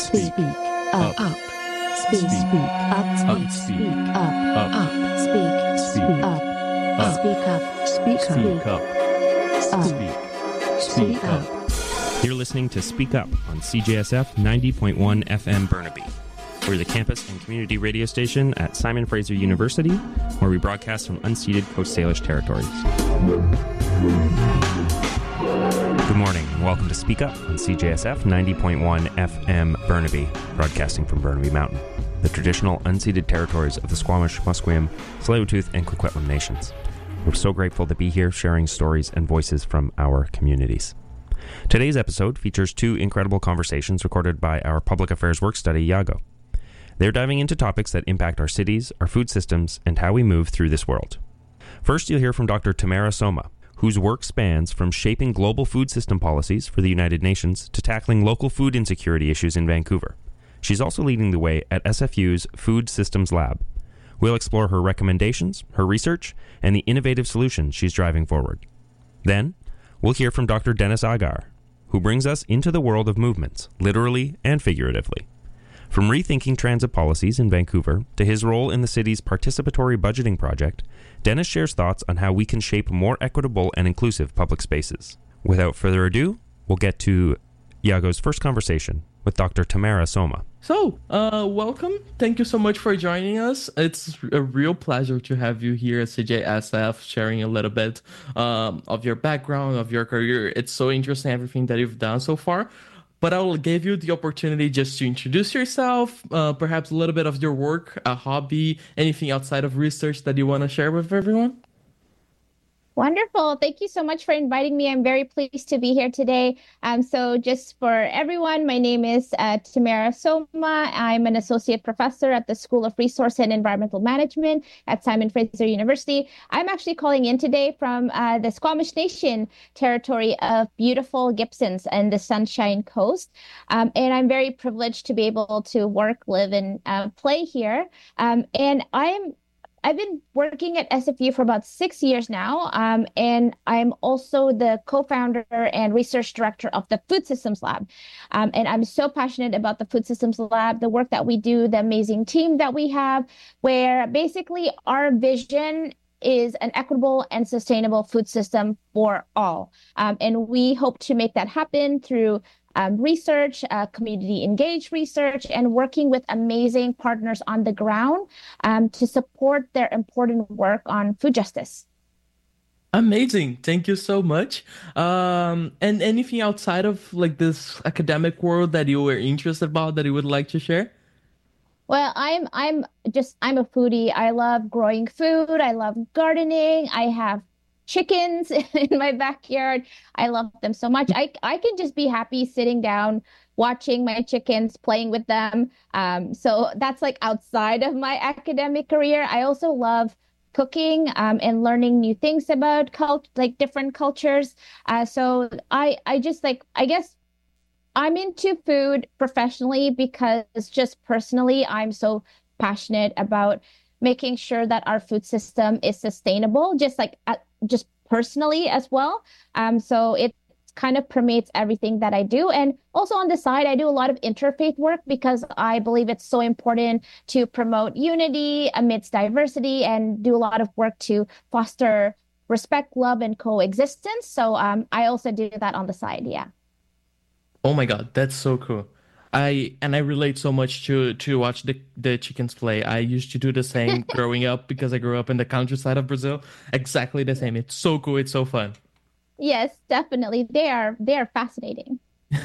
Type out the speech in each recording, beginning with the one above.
Speak up. Speak up. Speak up. Speak up. Speak up. Speak up. You're listening to Speak Up on CJSF 90.1 FM Burnaby. We're the campus and community radio station at Simon Fraser University, where we broadcast from unceded Coast Salish territories. Good morning, and welcome to Speak Up on CJSF 90.1 FM Burnaby, broadcasting from Burnaby Mountain, the traditional unceded territories of the Squamish, Musqueam, Tsleil-Waututh, and Coquitlam nations. We're so grateful to be here sharing stories and voices from our communities. Today's episode features two incredible conversations recorded by our public affairs work study, Iago. They're diving into topics that impact our cities, our food systems, and how we move through this world. First, you'll hear from Dr. Tamara Soma, whose work spans from shaping global food system policies for the United Nations to tackling local food insecurity issues in Vancouver. She's also leading the way at SFU's Food Systems Lab. We'll explore her recommendations, her research, and the innovative solutions she's driving forward. Then, we'll hear from Dr. Dennis Agar, who brings us into the world of movements, literally and figuratively. From rethinking transit policies in Vancouver to his role in the city's participatory budgeting project, Dennis shares thoughts on how we can shape more equitable and inclusive public spaces. Without further ado, we'll get to Iago's first conversation with Dr. Tamara Soma. So, welcome. Thank you so much for joining us. It's a real pleasure to have you here at CJSF, sharing a little bit of your background, of your career. It's so interesting, everything that you've done so far. But I will give you the opportunity just to introduce yourself, perhaps a little bit of your work, a hobby, anything outside of research that you want to share with everyone. Wonderful. Thank you so much for inviting me. I'm very pleased to be here today. So just for everyone, my name is Tamara Soma. I'm an associate professor at the School of Resource and Environmental Management at Simon Fraser University. I'm actually calling in today from the Squamish Nation territory of beautiful Gibsons and the Sunshine Coast. And I'm very privileged to be able to work, live, and play here. And I've been working at SFU for about 6 years now, and I'm also the co-founder and research director of the Food Systems Lab. And I'm so passionate about the Food Systems Lab, the work that we do, the amazing team that we have, where basically our vision is an equitable and sustainable food system for all. And we hope to make that happen through research, community engaged research, and working with amazing partners on the ground to support their important work on food justice. Amazing. Thank you so much. And anything outside of like this academic world that you were interested about that you would like to share? Well, I'm a foodie. I love growing food. I love gardening. I have chickens in my backyard. I love them so much. I can just be happy sitting down, watching my chickens, playing with them. So that's like outside of my academic career. I also love cooking and learning new things about different cultures. So I guess I'm into food professionally because just personally, I'm so passionate about making sure that our food system is sustainable, just personally as well. So it kind of permeates everything that I do. And also on the side, I do a lot of interfaith work because I believe it's so important to promote unity amidst diversity and do a lot of work to foster respect, love, and coexistence. So I also do that on the side. Yeah. Oh my God, that's so cool. I relate so much to watch the chickens play. I used to do the same growing up because I grew up in the countryside of Brazil. Exactly the same. It's so cool. It's so fun. Yes, definitely. They are fascinating.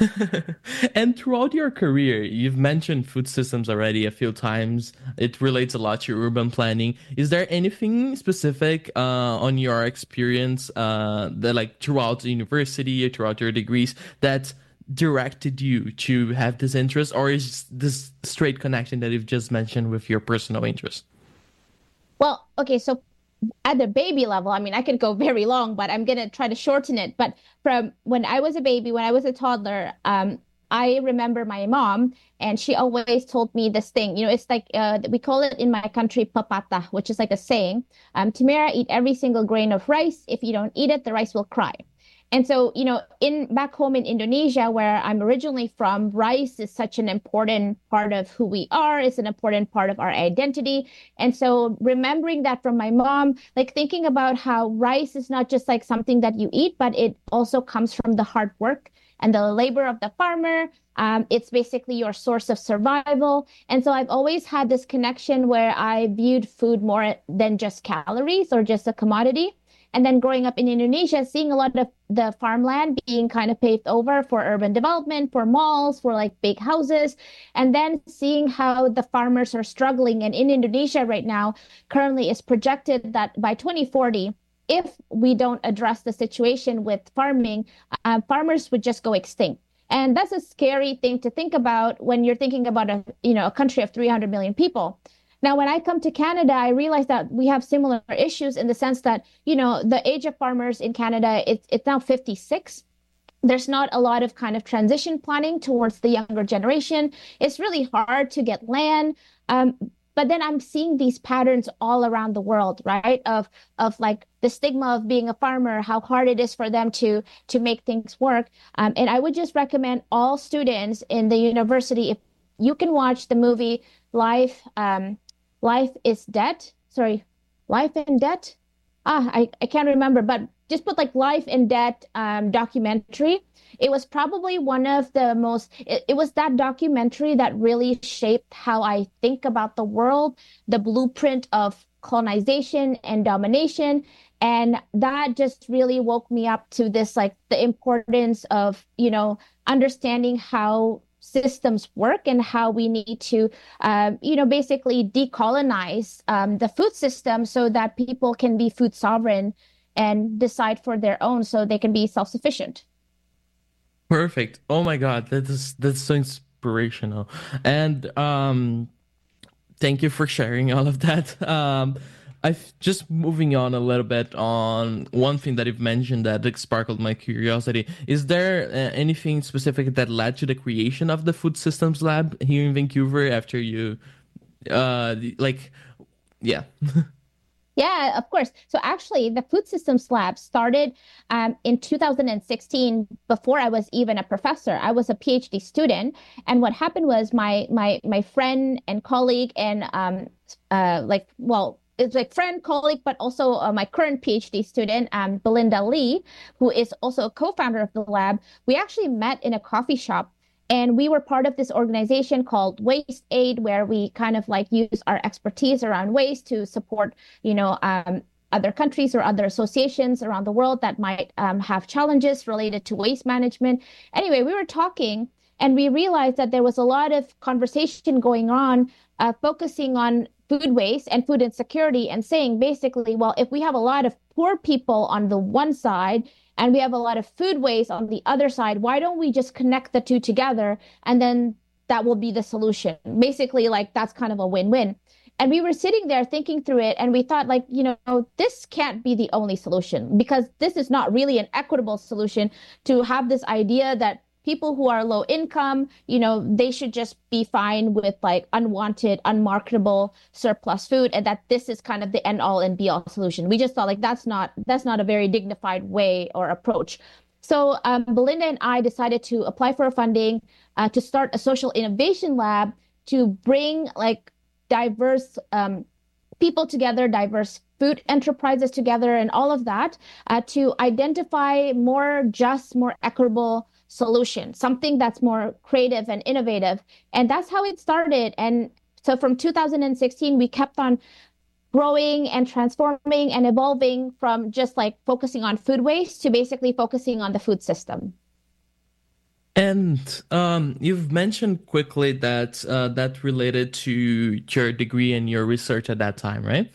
And throughout your career, you've mentioned food systems already a few times. It relates a lot to urban planning. Is there anything specific on your experience that like throughout the university, throughout your degrees that directed you to have this interest, or is this straight connection that you've just mentioned with your personal interest? Well, okay, so at the baby level, I mean, I could go very long, but I'm going to try to shorten it. But from when I was a baby, when I was a toddler, I remember my mom, and she always told me this thing, it's like, we call it in my country, papata, which is like a saying, Tamara, eat every single grain of rice. If you don't eat it, the rice will cry. And so, in back home in Indonesia, where I'm originally from, rice is such an important part of who we are. It's an important part of our identity. And so remembering that from my mom, like thinking about how rice is not just like something that you eat, but it also comes from the hard work and the labor of the farmer. It's basically your source of survival. And so I've always had this connection where I viewed food more than just calories or just a commodity. And then growing up in Indonesia, seeing a lot of the farmland being kind of paved over for urban development, for malls, for like big houses, and then seeing how the farmers are struggling. And in Indonesia right now, currently is projected that by 2040, if we don't address the situation with farming, farmers would just go extinct. And that's a scary thing to think about when you're thinking about a country of 300 million people. Now, when I come to Canada, I realize that we have similar issues in the sense that, the age of farmers in Canada, it's now 56. There's not a lot of kind of transition planning towards the younger generation. It's really hard to get land. But then I'm seeing these patterns all around the world, right? Of like the stigma of being a farmer, how hard it is for them to make things work. And I would just recommend all students in the university, if you can watch the movie Life is Debt. Sorry, Life and Debt. I can't remember, but just put like Life and Debt documentary. It was probably one of the most, it was that documentary that really shaped how I think about the world, the blueprint of colonization and domination. And that just really woke me up to this, like the importance of, understanding how systems work and how we need to, basically decolonize the food system so that people can be food sovereign and decide for their own so they can be self-sufficient. Perfect. Oh my God, that's so inspirational. And thank you for sharing all of that. I've just moving on a little bit on one thing that you've mentioned that sparkled my curiosity. Is there anything specific that led to the creation of the Food Systems Lab here in Vancouver after you, yeah. Yeah, of course. So actually, the Food Systems Lab started in 2016 before I was even a professor. I was a PhD student, and what happened was my friend and colleague and it's like friend, colleague, but also my current PhD student, Belinda Lee, who is also a co-founder of the lab. We actually met in a coffee shop. And we were part of this organization called Waste Aid, where we kind of like use our expertise around waste to support, other countries or other associations around the world that might have challenges related to waste management. Anyway, we were talking and we realized that there was a lot of conversation going on, focusing on food waste and food insecurity and saying basically, well, if we have a lot of poor people on the one side and we have a lot of food waste on the other side, why don't we just connect the two together and then that will be the solution? Basically, like that's kind of a win-win. And we were sitting there thinking through it and we thought like, this can't be the only solution because this is not really an equitable solution to have this idea that people who are low income, they should just be fine with like unwanted, unmarketable surplus food, and that this is kind of the end all and be all solution. We just thought like that's not a very dignified way or approach. So Belinda and I decided to apply for funding to start a social innovation lab to bring like diverse people together, diverse food enterprises together, and all of that to identify more just, more equitable solution, something that's more creative and innovative. And that's how it started. And so from 2016, we kept on growing and transforming and evolving from just like focusing on food waste to basically focusing on the food system. And you've mentioned quickly that that related to your degree and your research at that time, right?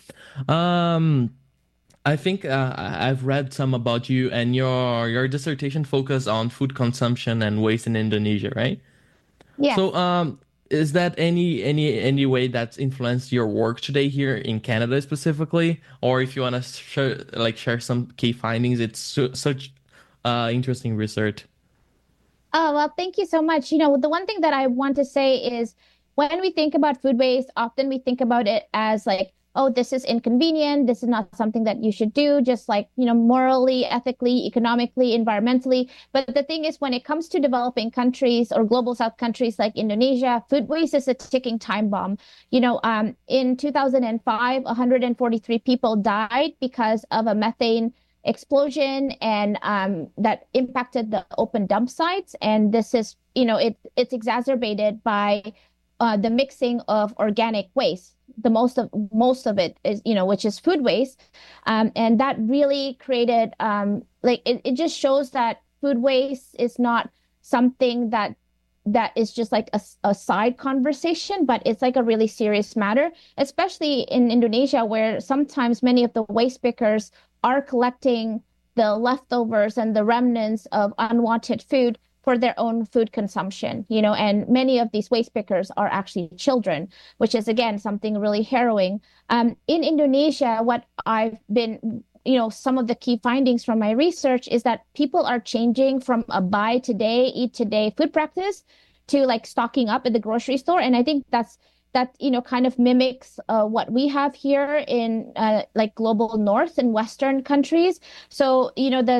I think I've read some about you and your dissertation focused on food consumption and waste in Indonesia, right? Yeah. So is that any way that's influenced your work today here in Canada specifically? Or if you want to share some key findings, it's such interesting research. Oh, well, thank you so much. The one thing that I want to say is when we think about food waste, often we think about it as like, oh, this is inconvenient. This is not something that you should do, just like, morally, ethically, economically, environmentally. But the thing is, when it comes to developing countries or global South countries like Indonesia, food waste is a ticking time bomb. In 2005, 143 people died because of a methane explosion, and that impacted the open dump sites. And this is, it's exacerbated by the mixing of organic waste. The most of it is, which is food waste, and that really created it just shows that food waste is not something that is just like a side conversation, but it's like a really serious matter, especially in Indonesia, where sometimes many of the waste pickers are collecting the leftovers and the remnants of unwanted food for their own food consumption, and many of these waste pickers are actually children, which is, again, something really harrowing. In Indonesia, what I've been, some of the key findings from my research is that people are changing from a buy today, eat today food practice to like stocking up at the grocery store. And I think that kind of mimics what we have here in like global North and Western countries. So,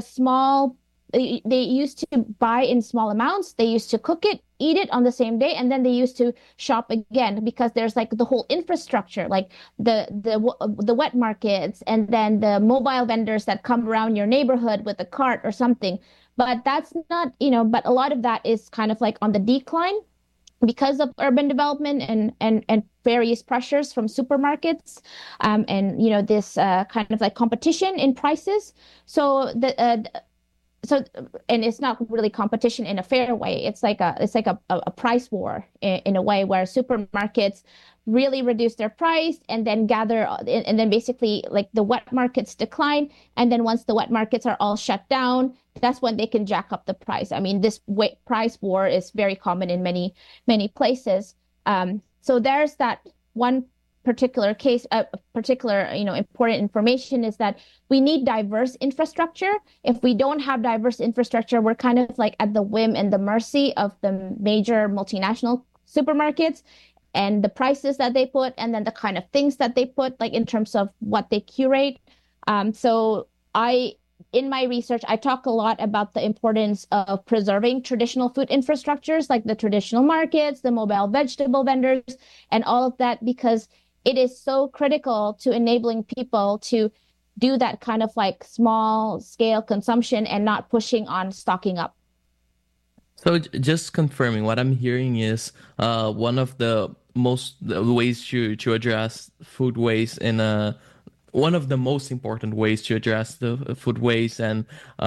they used to buy in small amounts. They used to cook it, eat it on the same day, and then they used to shop again, because there's like the whole infrastructure, like the wet markets, and then the mobile vendors that come around your neighborhood with a cart or something. But that's not, but a lot of that is kind of like on the decline because of urban development and various pressures from supermarkets, and this kind of like competition in prices. So and it's not really competition in a fair way. It's like a price war in a way, where supermarkets really reduce their price and then and then basically like the wet markets decline. And then once the wet markets are all shut down, that's when they can jack up the price. I mean, this price war is very common in many, many places. So there's that one particular case, important information is that we need diverse infrastructure. If we don't have diverse infrastructure, we're kind of like at the whim and the mercy of the major multinational supermarkets and the prices that they put, and then the kind of things that they put, like in terms of what they curate. In my research, I talk a lot about the importance of preserving traditional food infrastructures, like the traditional markets, the mobile vegetable vendors, and all of that, because it is so critical to enabling people to do that kind of like small scale consumption and not pushing on stocking up. So just confirming, what I'm hearing is one of the ways to address food waste one of the most important ways to address the food waste and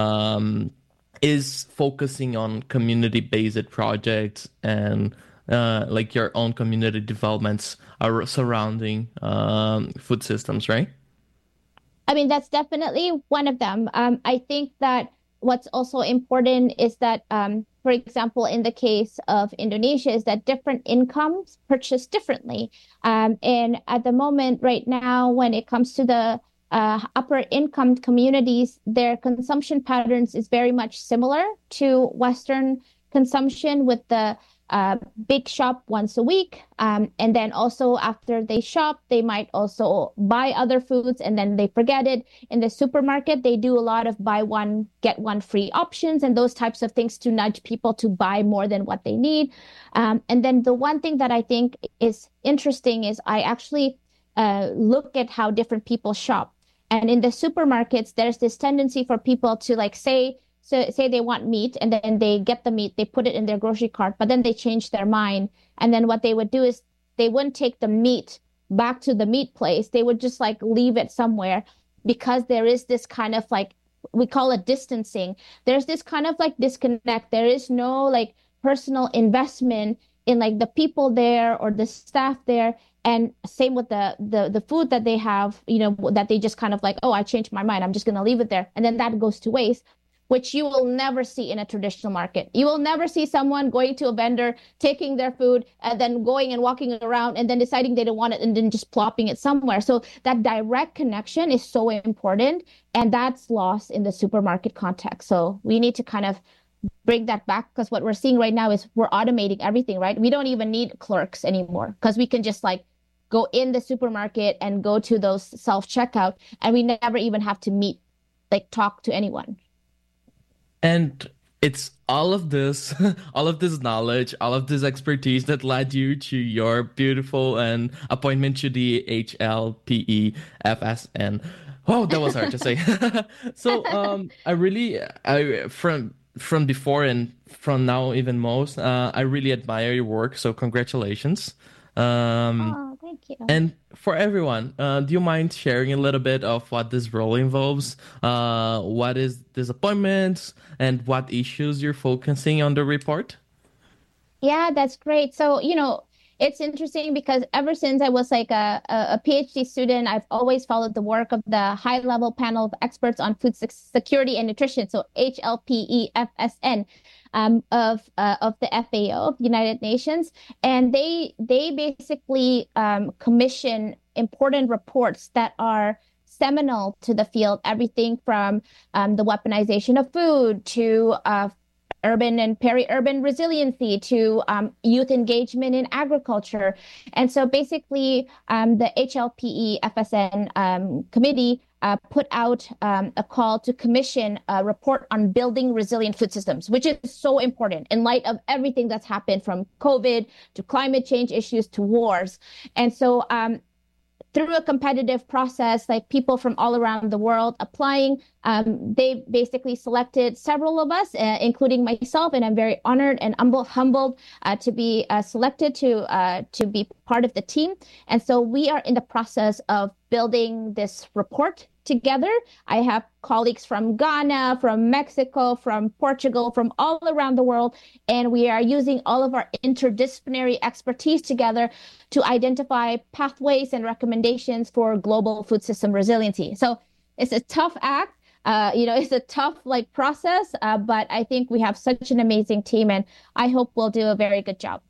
is focusing on community-based projects and like your own community developments are surrounding food systems, right? I mean, that's definitely one of them. I think that what's also important is that, for example, in the case of Indonesia, is that different incomes purchase differently. And at the moment right now, when it comes to the upper income communities, their consumption patterns is very much similar to Western consumption, with the big shop once a week. And then also after they shop, they might also buy other foods and then they forget it. In the supermarket, they do a lot of buy one, get one free options and those types of things to nudge people to buy more than what they need. And then the one thing that I think is interesting is I actually look at how different people shop. And in the supermarkets, there's this tendency for people to like say they want meat and then they get the meat, they put it in their grocery cart, but then they change their mind. And then what they would do is they wouldn't take the meat back to the meat place. They would just like leave it somewhere, because there is this kind of like, we call it distancing. There's this kind of like disconnect. There is no like personal investment in like the people there or the staff there. And same with the food that they have, that they just kind of like, oh, I changed my mind, I'm just going to leave it there. And then that goes to waste, which you will never see in a traditional market. You will never see someone going to a vendor, taking their food, and then going and walking around and then deciding they don't want it and then just plopping it somewhere. So that direct connection is so important, and that's lost in the supermarket context. So we need to kind of bring that back, because what we're seeing right now is we're automating everything, right? We don't even need clerks anymore, because we can just like go in the supermarket and go to those self-checkout, and we never even have to meet, like talk to anyone. And it's all of this, all of this knowledge, all of this expertise that led you to your beautiful and appointment to the HLPE-FSN. Oh, that was hard to say. So, I from before and from now even most, I really admire your work. So congratulations. Oh, thank you. And for everyone, do you mind sharing a little bit of what this role involves? What is this appointment and what issues you're focusing on the report? Yeah, that's great. So, it's interesting because ever since I was like a PhD student, I've always followed the work of the high-level panel of experts on food security and nutrition, so HLPE-FSN, of the FAO, of the United Nations, and they basically commission important reports that are seminal to the field, everything from the weaponization of food to urban and peri-urban resiliency to youth engagement in agriculture. And so basically, the HLPE-FSN committee put out a call to commission a report on building resilient food systems, which is so important in light of everything that's happened from COVID to climate change issues to wars. And so through a competitive process, like people from all around the world applying, they basically selected several of us, including myself, and I'm very honored and humbled to be selected to be part of the team. And so we are in the process of building this report together. I have colleagues from Ghana, from Mexico, from Portugal, from all around the world, and we are using all of our interdisciplinary expertise together to identify pathways and recommendations for global food system resiliency. So it's a tough act. It's a tough process, but I think we have such an amazing team, and I hope we'll do a very good job.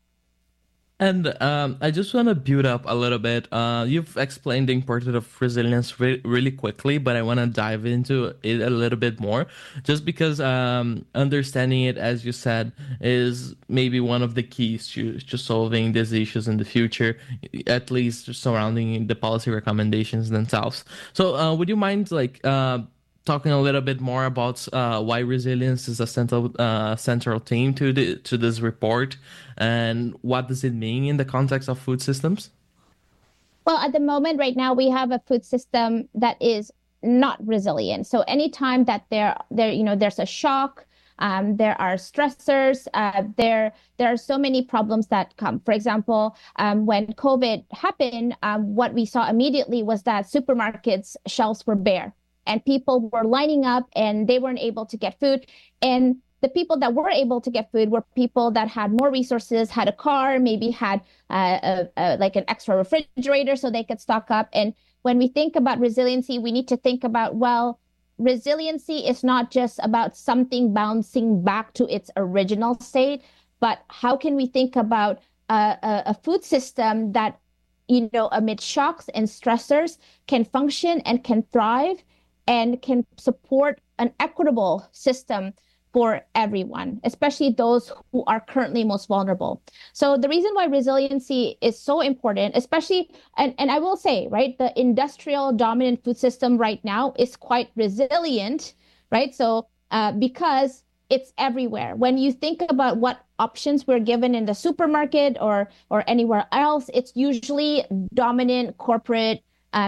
And I just want to build up a little bit. You've explained the importance of resilience really quickly, but I want to dive into it a little bit more, just because understanding it, as you said, is maybe one of the keys to solving these issues in the future, at least surrounding the policy recommendations themselves. So would you mind talking a little bit more about why resilience is a central theme to this report, and what does it mean in the context of food systems? Well, at the moment, right now, we have a food system that is not resilient. So anytime that there's a shock, there are stressors, there are so many problems that come. For example, when COVID happened, what we saw immediately was that supermarkets' shelves were bare. And people were lining up and they weren't able to get food. And the people that were able to get food were people that had more resources, had a car, maybe had an extra refrigerator so they could stock up. And when we think about resiliency, we need to think about, well, resiliency is not just about something bouncing back to its original state, but how can we think about a food system that, amid shocks and stressors can function and can thrive and can support an equitable system for everyone, especially those who are currently most vulnerable. So the reason why resiliency is so important, especially, and I will say, right, the industrial dominant food system right now is quite resilient, right? So because it's everywhere. When you think about what options we're given in the supermarket or anywhere else, it's usually dominant corporate,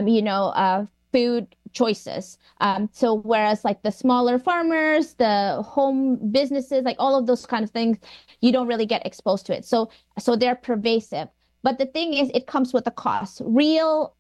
food choices. So whereas the smaller farmers, the home businesses, all of those kind of things, you don't really get exposed to it. So they're pervasive. But the thing is, it comes with a cost. Real,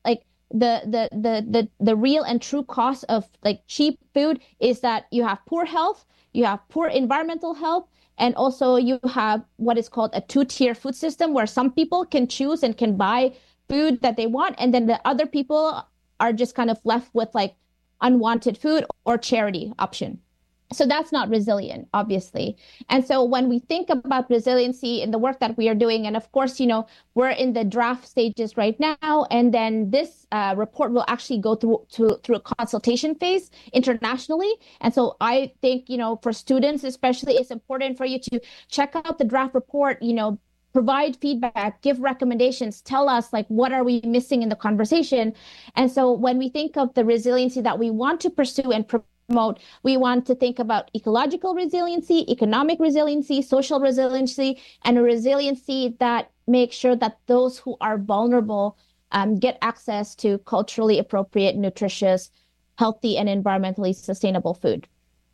the real and true cost of cheap food is that you have poor health, you have poor environmental health, and also you have what is called a two-tier food system where some people can choose and can buy food that they want, and then the other people are just kind of left with unwanted food or charity option. So that's not resilient, obviously. And so when we think about resiliency in the work that we are doing, and of course, we're in the draft stages right now, and then this report will actually go through a consultation phase internationally. And so I think, for students especially, it's important for you to check out the draft report, provide feedback, give recommendations, tell us like what are we missing in the conversation. And so when we think of the resiliency that we want to pursue and promote, we want to think about ecological resiliency, economic resiliency, social resiliency, and a resiliency that makes sure that those who are vulnerable get access to culturally appropriate, nutritious, healthy, and environmentally sustainable food.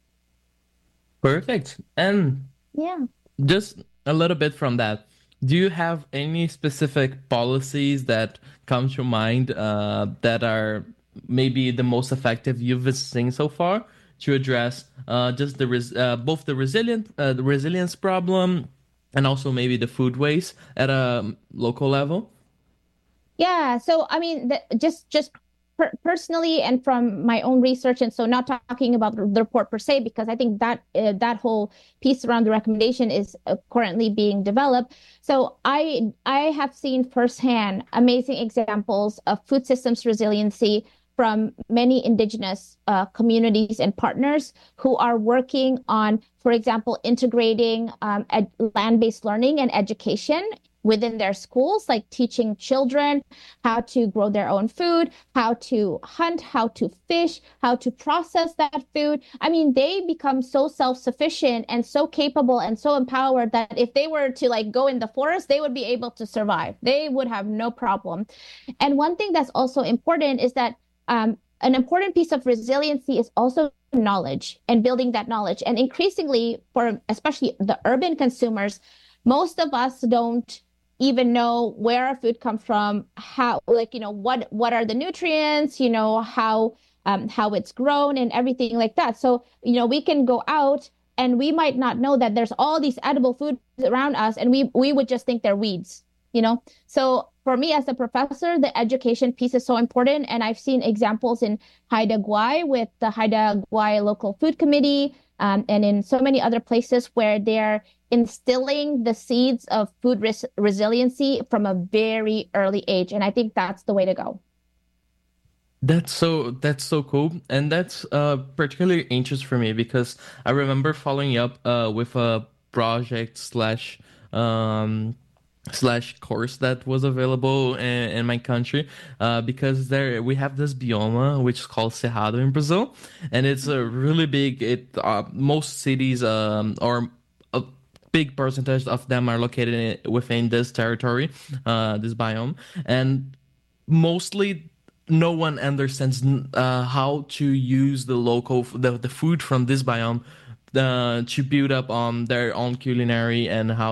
Perfect. And Yeah. just a little bit from that, do you have any specific policies that come to mind that are maybe the most effective you've been seeing so far to address just both the resilience problem and also maybe the food waste at a local level? Yeah. So, I mean, just personally and from my own research, and so not talking about the report per se, because I think that that whole piece around the recommendation is currently being developed. So I have seen firsthand amazing examples of food systems resiliency from many indigenous communities and partners who are working on, for example, integrating land-based learning and education within their schools, like teaching children how to grow their own food, how to hunt, how to fish, how to process that food. I mean, they become so self-sufficient and so capable and so empowered that if they were to like go in the forest, they would be able to survive. They would have no problem. And one thing that's also important is that an important piece of resiliency is also knowledge and building that knowledge. And increasingly, for especially the urban consumers, most of us don't even know where our food comes from, how, like, you know, what are the nutrients, you know, how it's grown and everything like that. So, you know, we can go out and we might not know that there's all these edible foods around us, and we would just think they're weeds, you know. So for me as a professor, the education piece is so important. And I've seen examples in Haida Gwaii with the Haida Gwaii Local Food Committee, and in so many other places where they're instilling the seeds of food resiliency from a very early age. And I think that's the way to go. That's so cool, and that's particularly interesting for me because I remember following up with a project slash course that was available in my country because there we have this bioma which is called Cerrado in Brazil, and it's a really big. Most cities or a big percentage of them are located within this territory, this biome, and mostly no one understands how to use the food from this biome to build up on their own culinary and how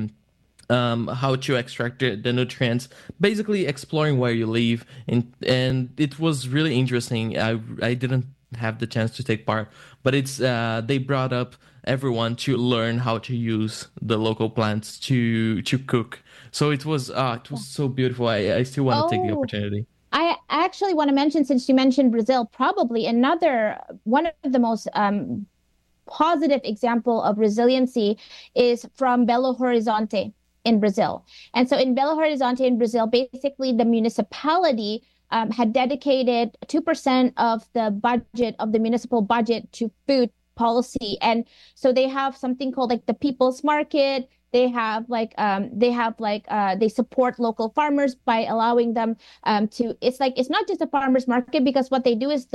to extract the nutrients, basically exploring where you live. And it was really interesting. I didn't have the chance to take part, but it's they brought up everyone to learn how to use the local plants to cook. So it was so beautiful. I still want to take the opportunity. I actually want to mention, since you mentioned Brazil, probably one of the most positive example of resiliency is from Belo Horizonte in Brazil. And so in Belo Horizonte in Brazil, basically the municipality had dedicated 2% of the budget of the municipal budget to food policy. And so they have something called like the People's Market. They support local farmers by allowing them it's not just a farmers market, because what they do is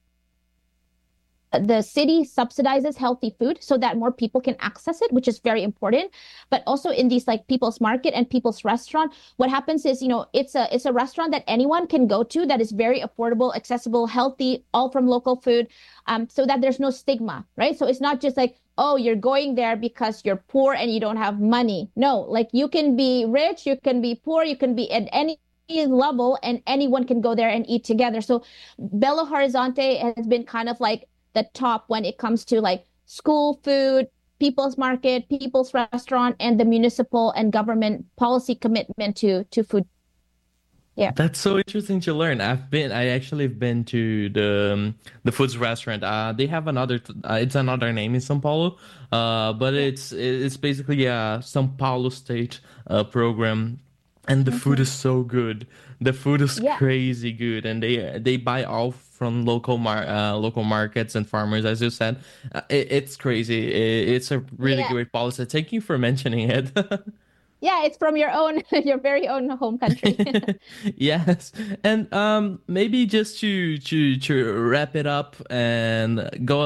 the city subsidizes healthy food so that more people can access it, which is very important. But also in these like People's Market and People's Restaurant, what happens is, you know, it's a restaurant that anyone can go to that is very affordable, accessible, healthy, all from local food, so that there's no stigma, right? So it's not just like, oh, you're going there because you're poor and you don't have money. No, like you can be rich, you can be poor, you can be at any level, and anyone can go there and eat together. So Belo Horizonte has been kind of like the top when it comes to like school food, People's Market, People's Restaurant, and the municipal and government policy commitment to food. Yeah. That's so interesting to learn. I actually have been to the Foods Restaurant. They have it's another name in São Paulo, but it's basically a São Paulo state program, and the food is so good. The food is crazy good, and they buy all from local markets and farmers, as you said. It's crazy. It's a really great policy. Thank you for mentioning it. Yeah, it's from your own, your very own home country. Yes. And maybe just to wrap it up and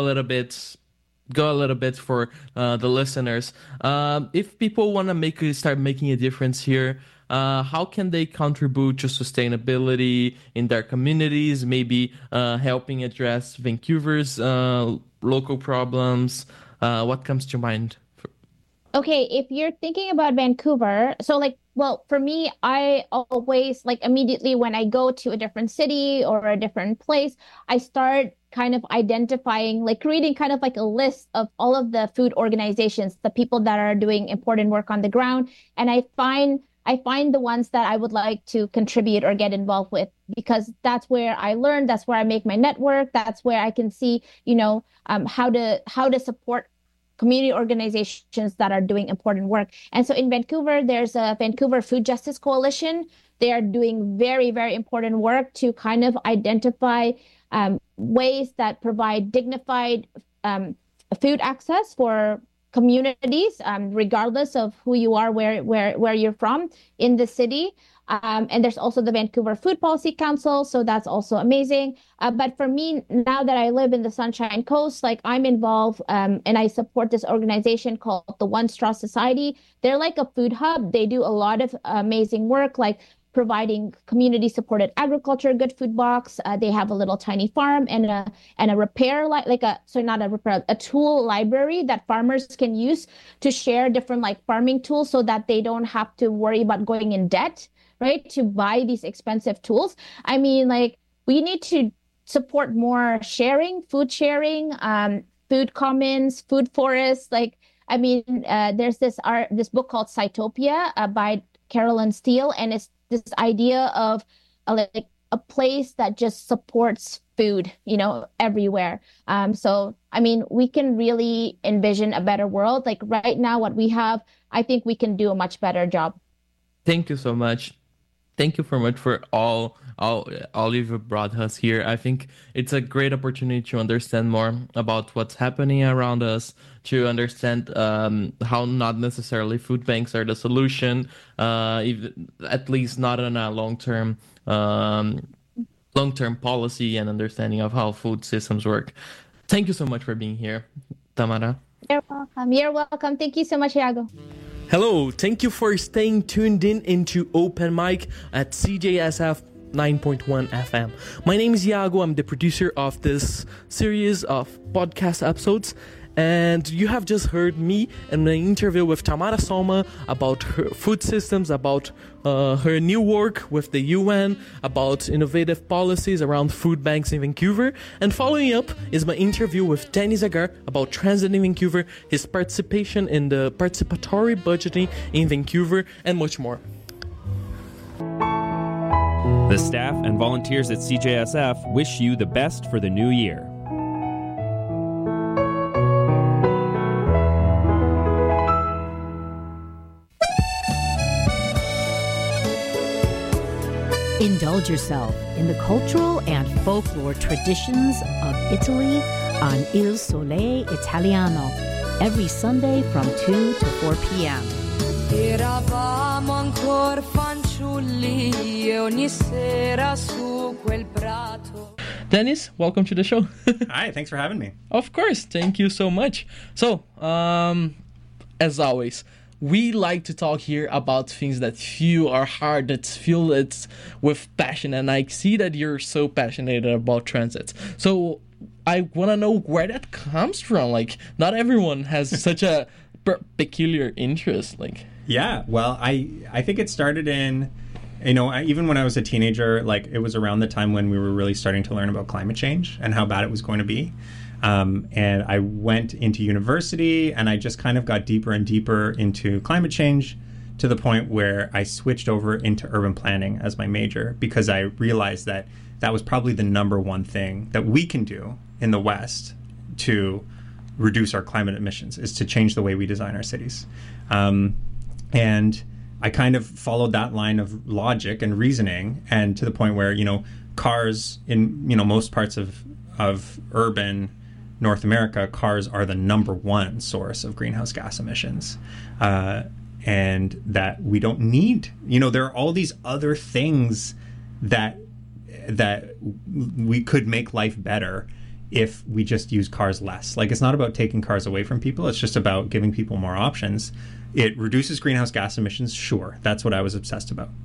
go a little bit for the listeners. If people want to start making a difference here, how can they contribute to sustainability in their communities? Maybe helping address Vancouver's local problems. What comes to mind? Okay, if you're thinking about Vancouver, so like, well, for me, I always like immediately when I go to a different city or a different place, I start kind of identifying, like creating kind of like a list of all of the food organizations, the people that are doing important work on the ground. And I find the ones that I would like to contribute or get involved with, because that's where I learn, that's where I make my network, that's where I can see, how to support community organizations that are doing important work. And so in Vancouver, there's a Vancouver Food Justice Coalition. They are doing very, very important work to kind of identify ways that provide dignified food access for communities, regardless of who you are, where you're from in the city. And there's also the Vancouver Food Policy Council, so that's also amazing. But for me, now that I live in the Sunshine Coast, like I'm involved and I support this organization called the One Straw Society. They're like a food hub. They do a lot of amazing work, like providing community-supported agriculture, good food box. They have a little tiny farm and a repair, a tool library that farmers can use to share different like farming tools so that they don't have to worry about going in debt, right, to buy these expensive tools. I mean, like we need to support more food sharing, food commons, food forests. Like, I mean, there's this book called Cytopia by Carolyn Steele, and it's this idea of like a place that just supports food, everywhere. So, I mean, we can really envision a better world. Like right now, what we have, I think we can do a much better job. Thank you so much. Thank you so much for all you've brought us here. I think it's a great opportunity to understand more about what's happening around us, to understand how not necessarily food banks are the solution, at least not on a long-term policy and understanding of how food systems work. Thank you so much for being here, Tamara. You're welcome. You're welcome. Thank you so much, Iago. Hello, thank you for staying tuned into Open Mic at CJSF 9.1 FM. My name is Iago. I'm the producer of this series of podcast episodes. And you have just heard me in an interview with Tamara Soma about her food systems, about her new work with the UN, about innovative policies around food banks in Vancouver. And following up is my interview with Danny Zagar about transit in Vancouver, his participation in the participatory budgeting in Vancouver, and much more. The staff and volunteers at CJSF wish you the best for the new year. Indulge yourself in the cultural and folklore traditions of Italy on Il Sole Italiano every Sunday from 2 to 4 p.m. Eravamo ancora fanciulli e ogni sera su quel prato. Dennis, welcome to the show. Hi, thanks for having me. Of course, thank you so much. So, as always, we like to talk here about things that feel our heart, that feel it's with passion, and I see that you're so passionate about transit. So I want to know where that comes from. Like, not everyone has such a peculiar interest. Like, yeah, well, I think it started in, even when I was a teenager, like it was around the time when we were really starting to learn about climate change and how bad it was going to be. And I went into university and I just kind of got deeper and deeper into climate change to the point where I switched over into urban planning as my major, because I realized that that was probably the number one thing that we can do in the West to reduce our climate emissions, is to change the way we design our cities. And I kind of followed that line of logic and reasoning, and to the point where, cars in, most parts of urban North America, cars are the number one source of greenhouse gas emissions. and that we don't need, there are all these other things that we could make life better if we just use cars less. Like, it's not about taking cars away from people. It's just about giving people more options. It reduces greenhouse gas emissions. Sure. That's what I was obsessed about.